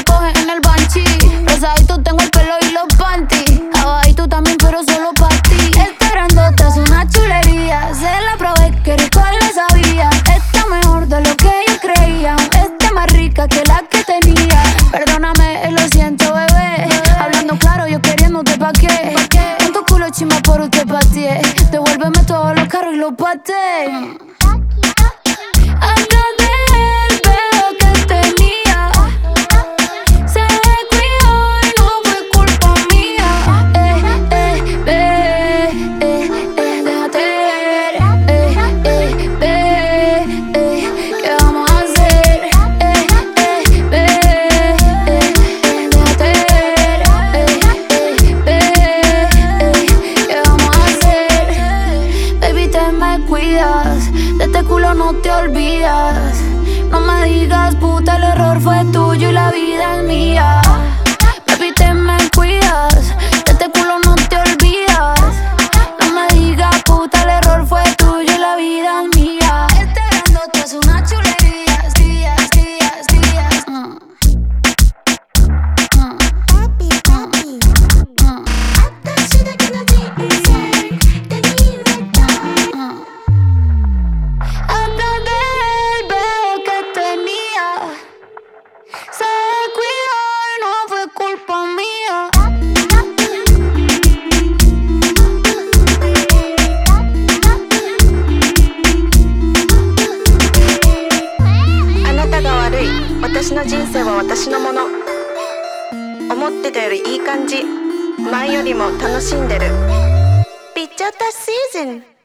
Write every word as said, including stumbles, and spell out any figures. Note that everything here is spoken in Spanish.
coge en el banchi. Rosadito tengo el pelo y los panties. Abajito también, pero solo pa' ti. Esta grandota es una chulería. Se la probé, que rico la sabía. Está mejor de lo que yo creía. Está más rica que la que tenía. Perdóname, lo siento, bebé. Hablando claro, yo queriéndote pa' qué. En tu culo chimba por usted pateé. Devuélveme todos los carros y los pateé. Acá de él veo que tenía. Se descuidó y no fue culpa mía. Eh, eh, ve, eh, eh, déjate ver. Eh, eh, ve, eh, ¿qué vamos a hacer? Eh, eh, ve, eh, eh, déjate ver. Eh, eh, ve, eh, ¿qué vamos a hacer? Baby, te me cuidas. De este culo no te olvidas. No me digas, puta, el error fue tuyo y la vida es mía. Baby, te me cuidas. De este culo no te olvidas. No me digas, puta, el error fue tuyo y la vida es mía. Este grandote es una chulería. Días, días, días. Mm. Mm. Papi, papi. Mm. Atashiだけの人生手に入れた。 Acá de él veo que tenía. Se descuidó y no fue culpa mía. あなたが悪い。私の人生は私のもの。思ってたよりいい感じ。前よりも楽しんでる。ピッチャータシーズン。